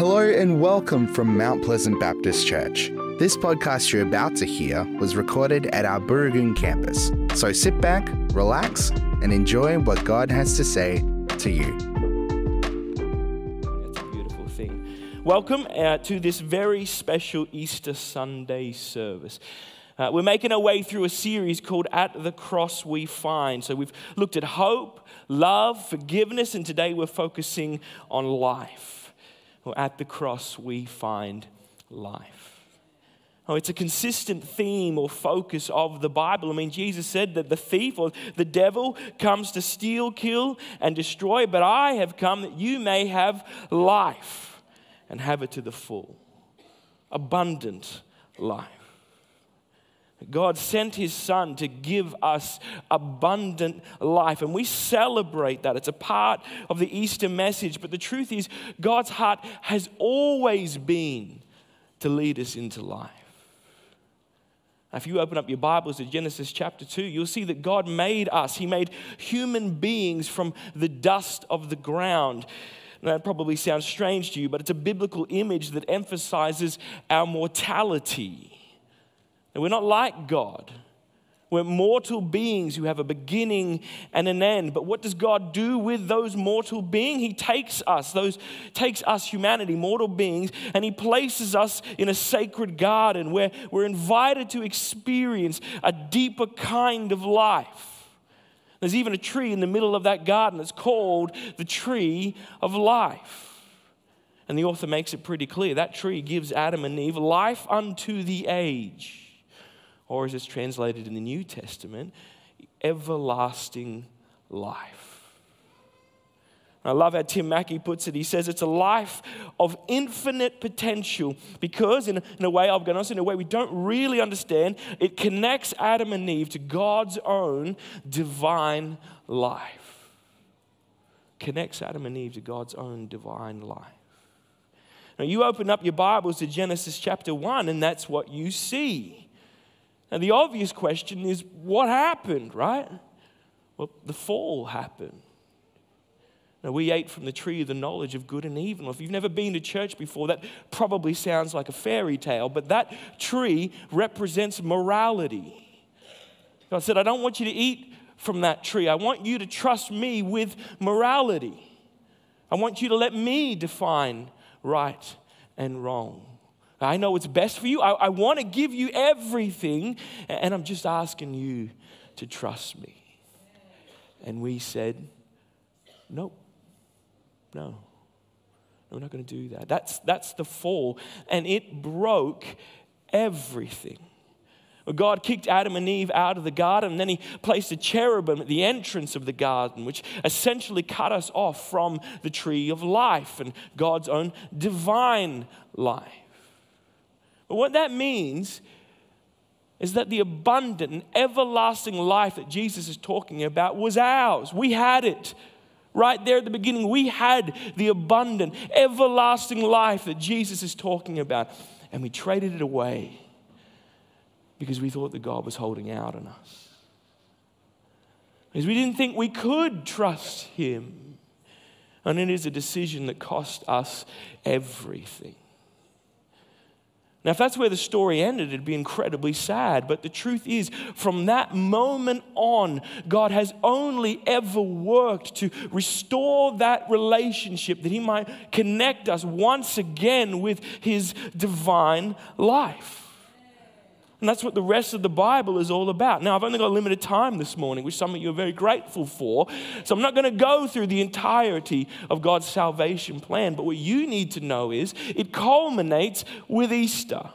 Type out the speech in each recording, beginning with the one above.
Hello and welcome from Mount Pleasant Baptist Church. This podcast you're about to hear was recorded at our Booragoon campus. So sit back, relax, and enjoy what God has to say to you. That's a beautiful thing. Welcome to this very special Easter Sunday service. We're making our way through a series called At the Cross We Find. So we've looked at hope, love, forgiveness, and today we're focusing on life. Or at the cross we find life. Oh, it's a consistent theme or focus of the Bible. I mean, Jesus said that the thief or the devil comes to steal, kill, and destroy, but I have come that you may have life and have it to the full. Abundant life. God sent his son to give us abundant life, and we celebrate that. It's a part of the Easter message, but the truth is God's heart has always been to lead us into life. Now, if you open up your Bibles to Genesis chapter 2, you'll see that God made us. He made human beings from the dust of the ground. Now, that probably sounds strange to you, but it's a biblical image that emphasizes our mortality. And we're not like God. We're mortal beings who have a beginning and an end. But what does God do with those mortal beings? He takes us humanity, mortal beings, and he places us in a sacred garden where we're invited to experience a deeper kind of life. There's even a tree in the middle of that garden that's called the tree of life. And the author makes it pretty clear. That tree gives Adam and Eve life unto the age. Or as it's translated in the New Testament, everlasting life. I love how Tim Mackey puts it. He says it's a life of infinite potential because in a way, I'll be honest, in a way we don't really understand, it connects Adam and Eve to God's own divine life. Connects Adam and Eve to God's own divine life. Now you open up your Bibles to Genesis chapter 1 and that's what you see. And the obvious question is, what happened, right? Well, the fall happened. Now, we ate from the tree of the knowledge of good and evil. If you've never been to church before, that probably sounds like a fairy tale, but that tree represents morality. God said, I don't want you to eat from that tree. I want you to trust me with morality. I want you to let me define right and wrong. I know what's best for you. I want to give you everything, and I'm just asking you to trust me. And we said, nope, no, we're not going to do that. That's the fall, and it broke everything. God kicked Adam and Eve out of the garden, and then he placed a cherubim at the entrance of the garden, which essentially cut us off from the tree of life and God's own divine life. But what that means is that the abundant and everlasting life that Jesus is talking about was ours. We had it. Right there at the beginning, we had the abundant, everlasting life that Jesus is talking about. And we traded it away because we thought that God was holding out on us. Because we didn't think we could trust him. And it is a decision that cost us everything. Now, if that's where the story ended, it'd be incredibly sad. But the truth is, from that moment on, God has only ever worked to restore that relationship that he might connect us once again with his divine life. And that's what the rest of the Bible is all about. Now, I've only got limited time this morning, which some of you are very grateful for. So I'm not going to go through the entirety of God's salvation plan. But what you need to know is it culminates with Easter.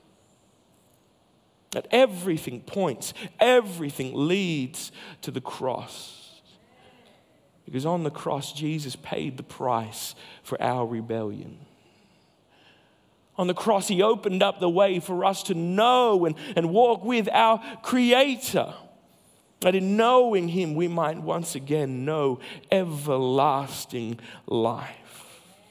That everything points, everything leads to the cross. Because on the cross, Jesus paid the price for our rebellion. On the cross, he opened up the way for us to know and walk with our Creator. That in knowing him, we might once again know everlasting life.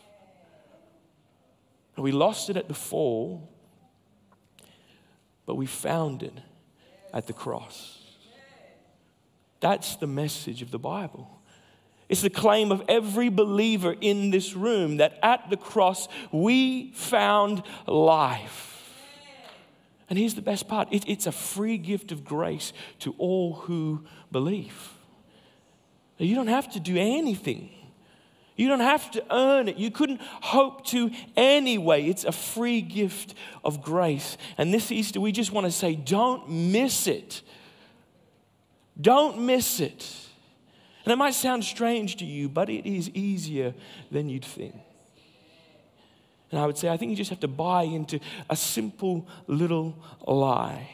And we lost it at the fall, but we found it at the cross. That's the message of the Bible. It's the claim of every believer in this room that at the cross we found life. And here's the best part. It's a free gift of grace to all who believe. You don't have to do anything. You don't have to earn it. You couldn't hope to anyway. It's a free gift of grace. And this Easter, we just want to say, don't miss it. Don't miss it. And it might sound strange to you, but it is easier than you'd think. And I would say, I think you just have to buy into a simple little lie,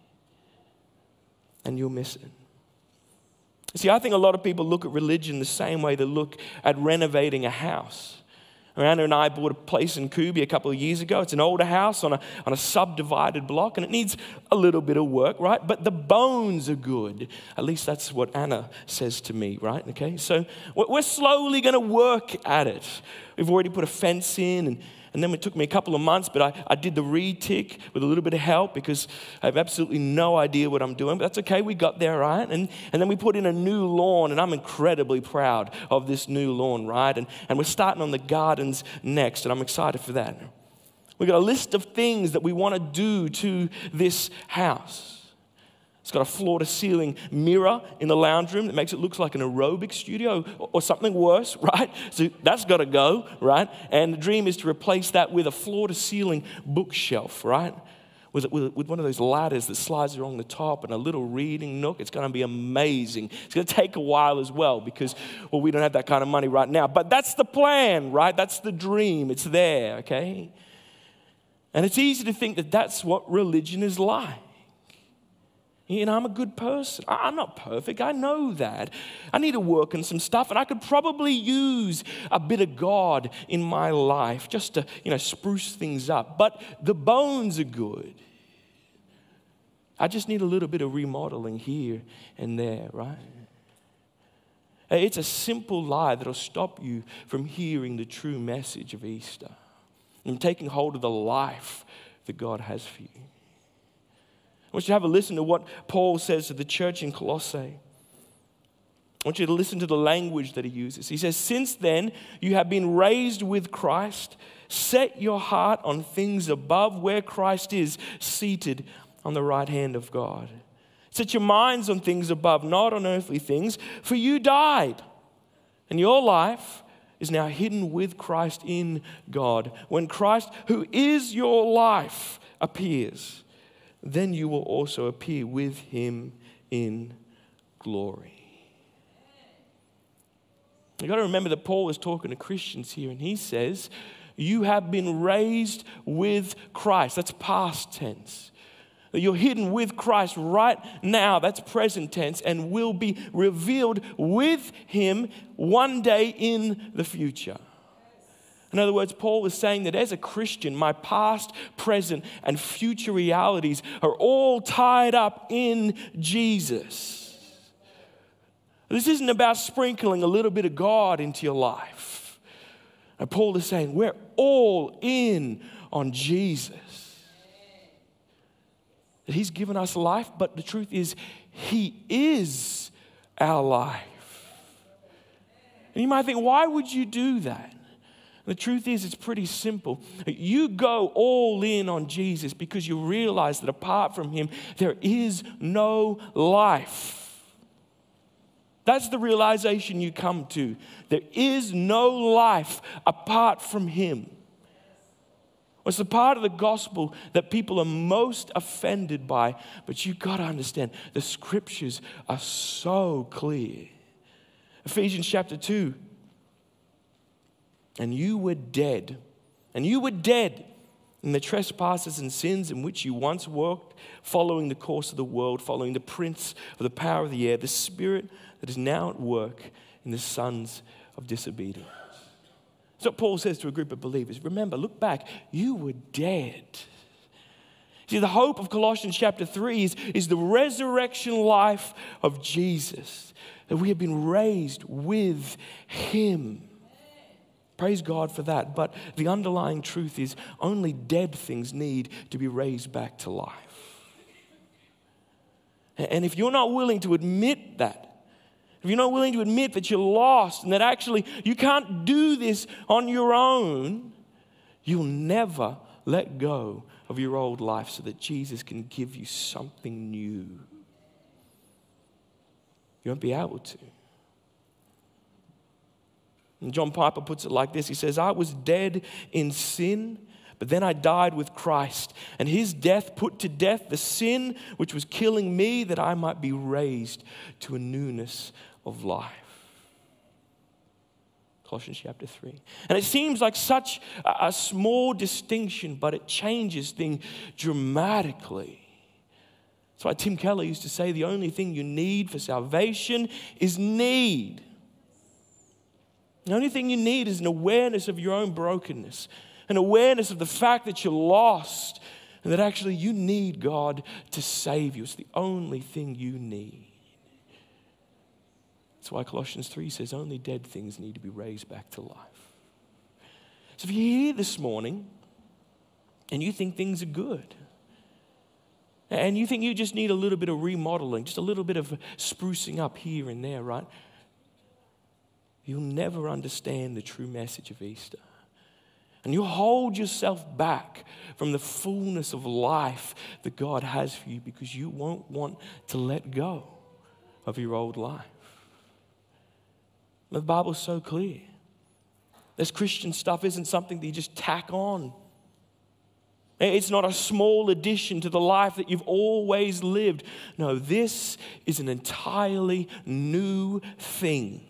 and you'll miss it. See, I think a lot of people look at religion the same way they look at renovating a house. Anna and I bought a place in Kubi a couple of years ago. It's an older house on a subdivided block, and it needs a little bit of work, right? But the bones are good. At least that's what Anna says to me, right? Okay, so we're slowly going to work at it. We've already put a fence in, and then it took me a couple of months, but I did the re-tick with a little bit of help because I have absolutely no idea what I'm doing. But that's okay, we got there, right? And then we put in a new lawn, and I'm incredibly proud of this new lawn, right? And we're starting on the gardens next, and I'm excited for that. We've got a list of things that we want to do to this house. It's got a floor-to-ceiling mirror in the lounge room that makes it look like an aerobic studio or something worse, right? So that's got to go, right? And the dream is to replace that with a floor-to-ceiling bookshelf, right? With one of those ladders that slides along the top and a little reading nook. It's going to be amazing. It's going to take a while as well because, well, we don't have that kind of money right now. But that's the plan, right? That's the dream. It's there, okay? And it's easy to think that that's what religion is like. You know, I'm a good person. I'm not perfect. I know that. I need to work on some stuff, and I could probably use a bit of God in my life just to, spruce things up. But the bones are good. I just need a little bit of remodeling here and there, right? It's a simple lie that'll stop you from hearing the true message of Easter and taking hold of the life that God has for you. I want you to have a listen to what Paul says to the church in Colossae. I want you to listen to the language that he uses. He says, since then you have been raised with Christ, set your heart on things above where Christ is seated on the right hand of God. Set your minds on things above, not on earthly things, for you died, and your life is now hidden with Christ in God. When Christ, who is your life, appears, then you will also appear with him in glory. You've got to remember that Paul is talking to Christians here, and he says, you have been raised with Christ. That's past tense. You're hidden with Christ right now. That's present tense, and will be revealed with him one day in the future. In other words, Paul is saying that as a Christian, my past, present, and future realities are all tied up in Jesus. This isn't about sprinkling a little bit of God into your life. And Paul is saying we're all in on Jesus. That he's given us life, but the truth is he is our life. And you might think, why would you do that? The truth is, it's pretty simple. You go all in on Jesus because you realize that apart from him, there is no life. That's the realization you come to. There is no life apart from him. It's the part of the gospel that people are most offended by, but you've got to understand, the scriptures are so clear. Ephesians chapter 2. And you were dead in the trespasses and sins in which you once walked, following the course of the world, following the prince of the power of the air, the spirit that is now at work in the sons of disobedience. That's what Paul says to a group of believers. Remember, look back, you were dead. See, the hope of Colossians chapter 3 is the resurrection life of Jesus, that we have been raised with him. Praise God for that. But the underlying truth is only dead things need to be raised back to life. And if you're not willing to admit that, if you're not willing to admit that you're lost and that actually you can't do this on your own, you'll never let go of your old life so that Jesus can give you something new. You won't be able to. And John Piper puts it like this. He says, I was dead in sin, but then I died with Christ, and his death put to death the sin which was killing me, that I might be raised to a newness of life. Colossians chapter 3. And it seems like such a small distinction, but it changes things dramatically. That's why Tim Keller used to say the only thing you need for salvation is need. The only thing you need is an awareness of your own brokenness, an awareness of the fact that you're lost and that actually you need God to save you. It's the only thing you need. That's why Colossians 3 says only dead things need to be raised back to life. So if you're here this morning and you think things are good, and you think you just need a little bit of remodeling, just a little bit of sprucing up here and there, right? You'll never understand the true message of Easter. And you'll hold yourself back from the fullness of life that God has for you because you won't want to let go of your old life. The Bible's so clear. This Christian stuff isn't something that you just tack on. It's not a small addition to the life that you've always lived. No, this is an entirely new thing.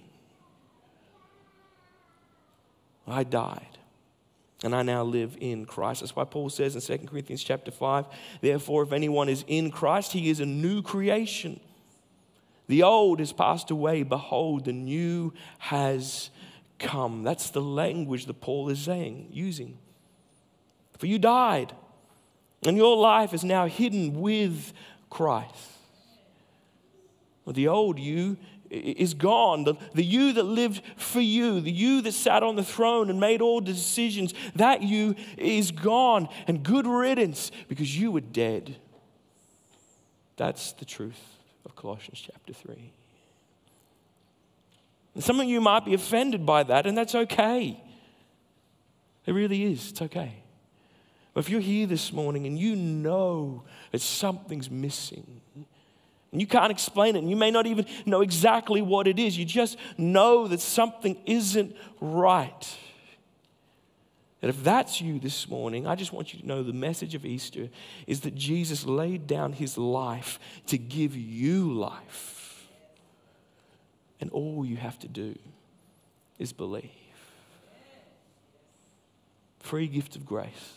I died, and I now live in Christ. That's why Paul says in 2 Corinthians chapter 5, therefore, if anyone is in Christ, he is a new creation. The old has passed away. Behold, the new has come. That's the language that Paul is using. For you died, and your life is now hidden with Christ. Well, the old you is gone. The you that lived for you, the you that sat on the throne and made all the decisions, that you is gone. And good riddance, because you were dead. That's the truth of Colossians chapter 3. And some of you might be offended by that, and that's okay. It really is. It's okay. But if you're here this morning and you know that something's missing, and you can't explain it, and you may not even know exactly what it is, you just know that something isn't right. And if that's you this morning, I just want you to know the message of Easter is that Jesus laid down his life to give you life. And all you have to do is believe. Free gift of grace.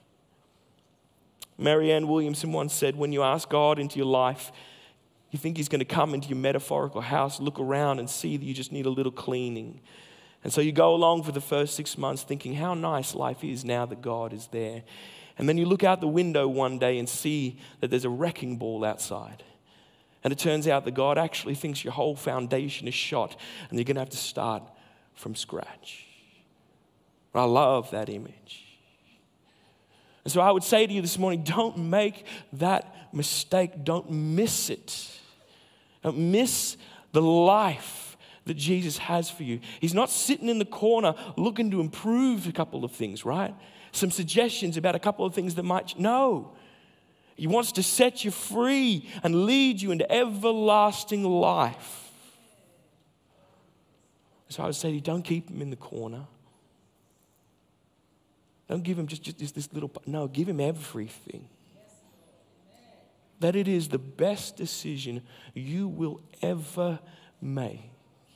Marianne Williamson once said, when you ask God into your life, you think he's going to come into your metaphorical house, look around and see that you just need a little cleaning. And so you go along for the first 6 months thinking how nice life is now that God is there. And then you look out the window one day and see that there's a wrecking ball outside. And it turns out that God actually thinks your whole foundation is shot and you're going to have to start from scratch. I love that image. And so I would say to you this morning, don't make that mistake. Don't miss it. Don't miss the life that Jesus has for you. He's not sitting in the corner looking to improve a couple of things, right? Some suggestions about a couple of things that might, no. He wants to set you free and lead you into everlasting life. So I would say to you, don't keep him in the corner. Don't give him just this little, no, give him everything. That it is the best decision you will ever make.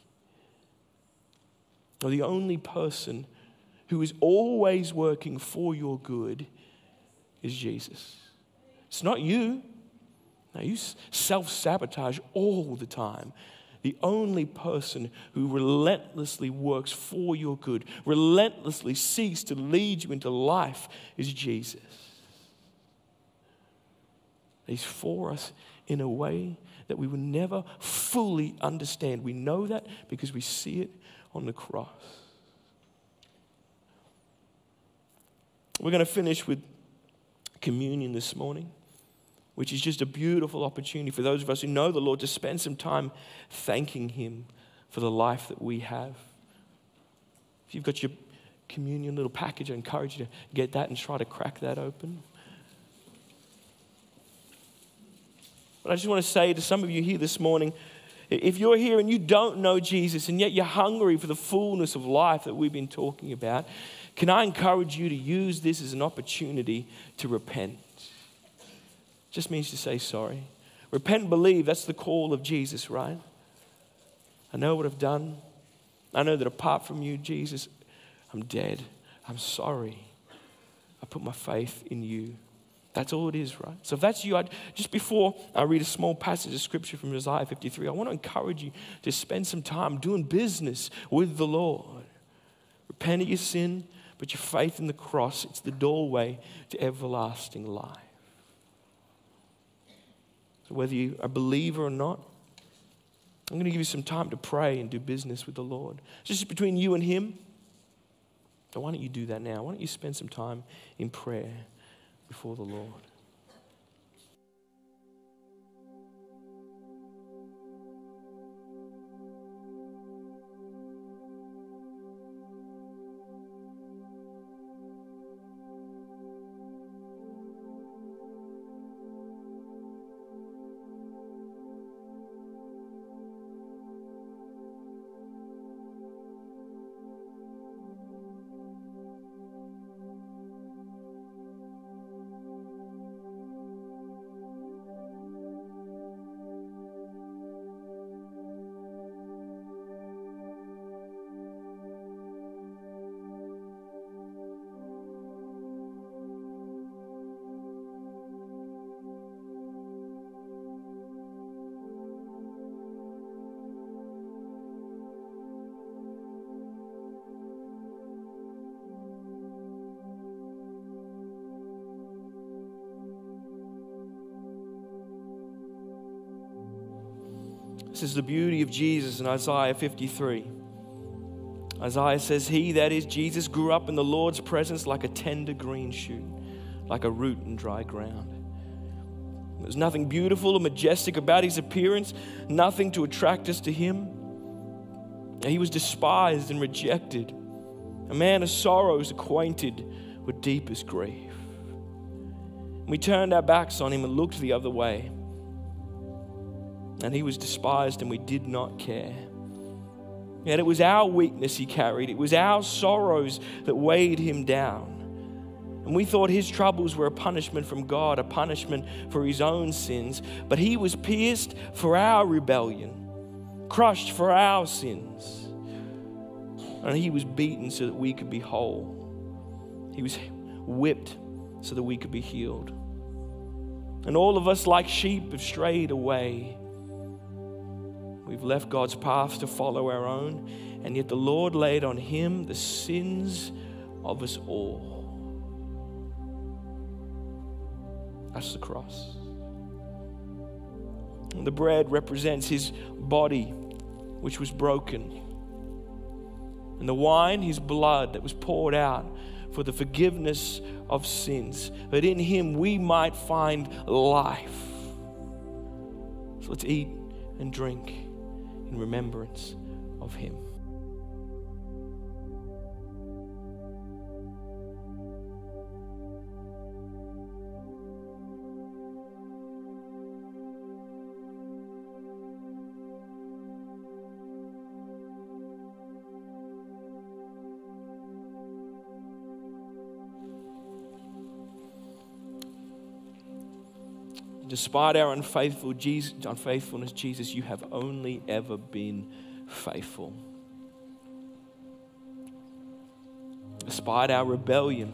Or the only person who is always working for your good is Jesus. It's not you. No, you self-sabotage all the time. The only person who relentlessly works for your good, relentlessly seeks to lead you into life is Jesus. He's for us in a way that we will never fully understand. We know that because we see it on the cross. We're going to finish with communion this morning. which is just a beautiful opportunity for those of us who know the Lord to spend some time thanking Him for the life that we have. If you've got your communion little package, I encourage you to get that and try to crack that open. But I just want to say to some of you here this morning, if you're here and you don't know Jesus and yet you're hungry for the fullness of life that we've been talking about, can I encourage you to use this as an opportunity to repent? Just means to say sorry. Repent and believe, that's the call of Jesus, right? I know what I've done. I know that apart from you, Jesus, I'm dead. I'm sorry. I put my faith in you. That's all it is, right? So if that's you, just before I read a small passage of scripture from Isaiah 53, I want to encourage you to spend some time doing business with the Lord. Repent of your sin, put your faith in the cross. It's the doorway to everlasting life. So whether you're a believer or not, I'm going to give you some time to pray and do business with the Lord. It's just between you and Him. So why don't you do that now? Why don't you spend some time in prayer before the Lord? This is the beauty of Jesus in Isaiah 53. Isaiah says, He, that is Jesus, grew up in the Lord's presence like a tender green shoot, like a root in dry ground. There's nothing beautiful or majestic about His appearance, nothing to attract us to Him. He was despised and rejected, a man of sorrows, acquainted with deepest grief. We turned our backs on Him and looked the other way. And He was despised and we did not care. Yet it was our weakness He carried. It was our sorrows that weighed Him down. And we thought His troubles were a punishment from God, a punishment for His own sins. But He was pierced for our rebellion, crushed for our sins. And He was beaten so that we could be whole. He was whipped so that we could be healed. And all of us, like sheep, have strayed away. We've left God's path to follow our own, and yet the Lord laid on Him the sins of us all. That's the cross. And the bread represents His body, which was broken. And the wine, His blood that was poured out for the forgiveness of sins, that in Him we might find life. So let's eat and drink in remembrance of Him. Despite our unfaithfulness, Jesus, you have only ever been faithful. Despite our rebellion,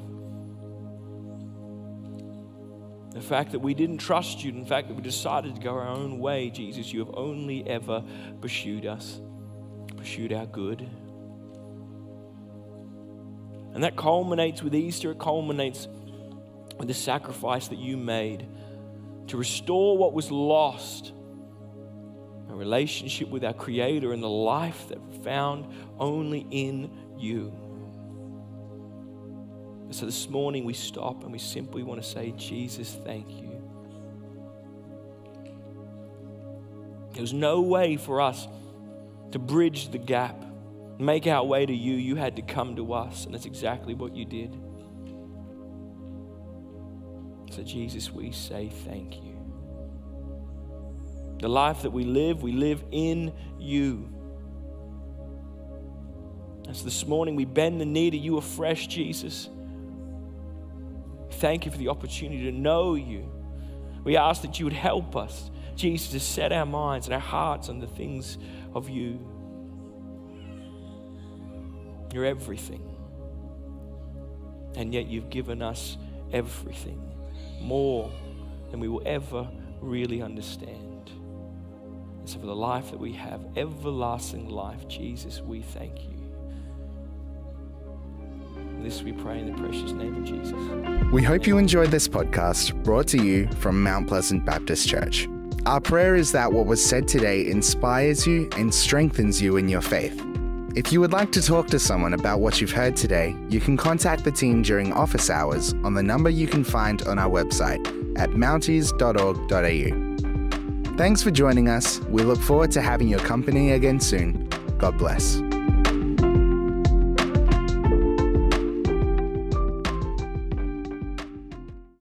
the fact that we didn't trust you, the fact that we decided to go our own way, Jesus, you have only ever pursued us, pursued our good. And that culminates with Easter, it culminates with the sacrifice that you made to restore what was lost, a relationship with our Creator and the life that we found only in you. So this morning we stop and we simply want to say, Jesus, thank you. There was no way for us to bridge the gap, make our way to you. You had to come to us, and that's exactly what you did. So Jesus, we say thank you. The life that we live in you. And so this morning we bend the knee to you afresh, Jesus. Thank you for the opportunity to know you. We ask that you would help us, Jesus, to set our minds and our hearts on the things of you. You're everything. And yet you've given us everything, more than we will ever really understand. And so for the life that we have, everlasting life, Jesus, we thank you. This we pray in the precious name of Jesus. We hope you enjoyed this podcast brought to you from Mount Pleasant Baptist Church. Our prayer is that what was said today inspires you and strengthens you in your faith. If you would like to talk to someone about what you've heard today, you can contact the team during office hours on the number you can find on our website at mounties.org.au. Thanks for joining us. We look forward to having your company again soon. God bless.